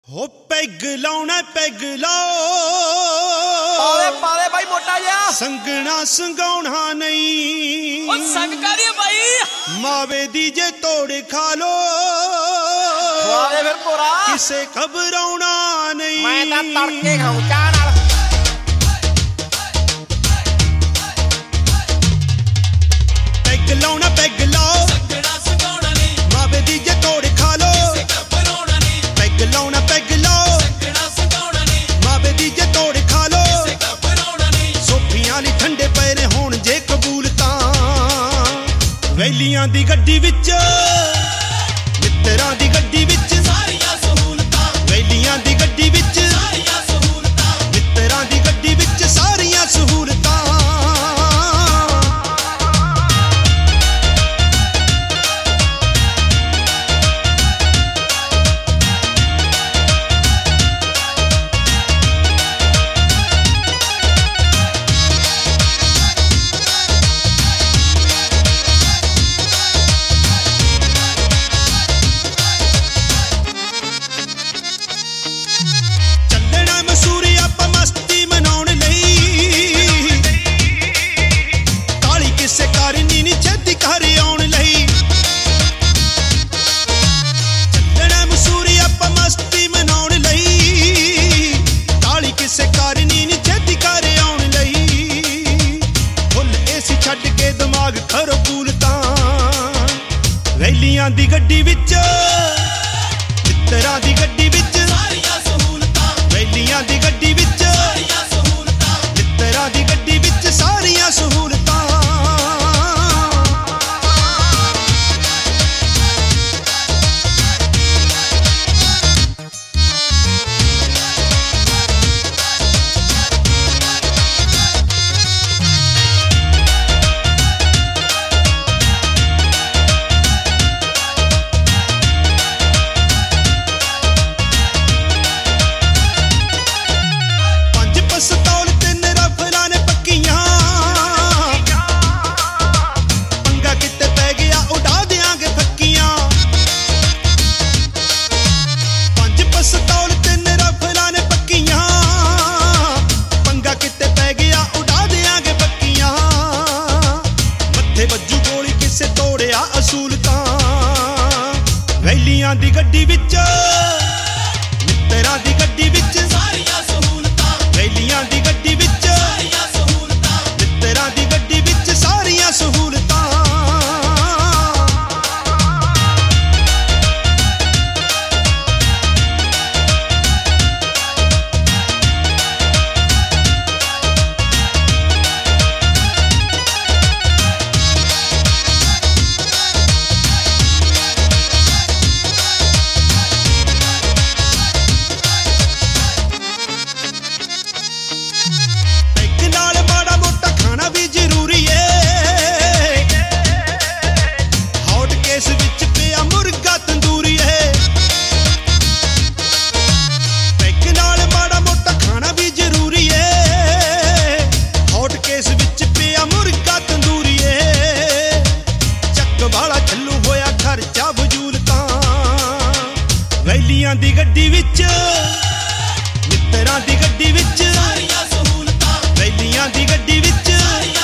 हो peg लाउना peg लाओ पाले पाले भाई मोटा जा संगना संगाउना नहीं ओ संग करिए भाई मावे दीजे तोड़ खा लो वाले फिर पूरा किसे घबराउना नहीं मैं ता तड़के खाऊं चाह नाल पैग लाउना पैग लाओ संगना संगाउना नहीं मावे दीजे तोड़ खा लो घबराउना नहीं पैग लाउना पैग लाओ संगना संगाउना नहीं मावे दीजे तोड़ खा लो घबराउना नहीं सोफियां ली ठंडे पए ने होण जे कबूल तां वैलियां दी गड्डी विच मित्तरां दी गड्डी विच सारियां सहूलतां वैलियां दी गड्डी विच सारियां सहूलतां मित्तरां दी गड्डी विच सारियां सहूलतां वैलियां दी गड्डी विच मित्तरां दी गड्डी विच सारियां सहूलतां वैलियां दी गड्डी विच सारियां सहूलतां मित्तरां दी गड्डी विच सारियां सहूलतां वैलियां दी गड्डी विच मित्तरां दी गड्डी विच सारियां सहूलतां वैलियां दी गड्डी विच सारियां सहूलतां मित्तरां दी गड्डी विच सारियां सहूलतां वैलियां दी गड्डी विच मित्तरां दी गड्डी विच सारियां सहूलतां वैलियां दी गड्डी विच सारियां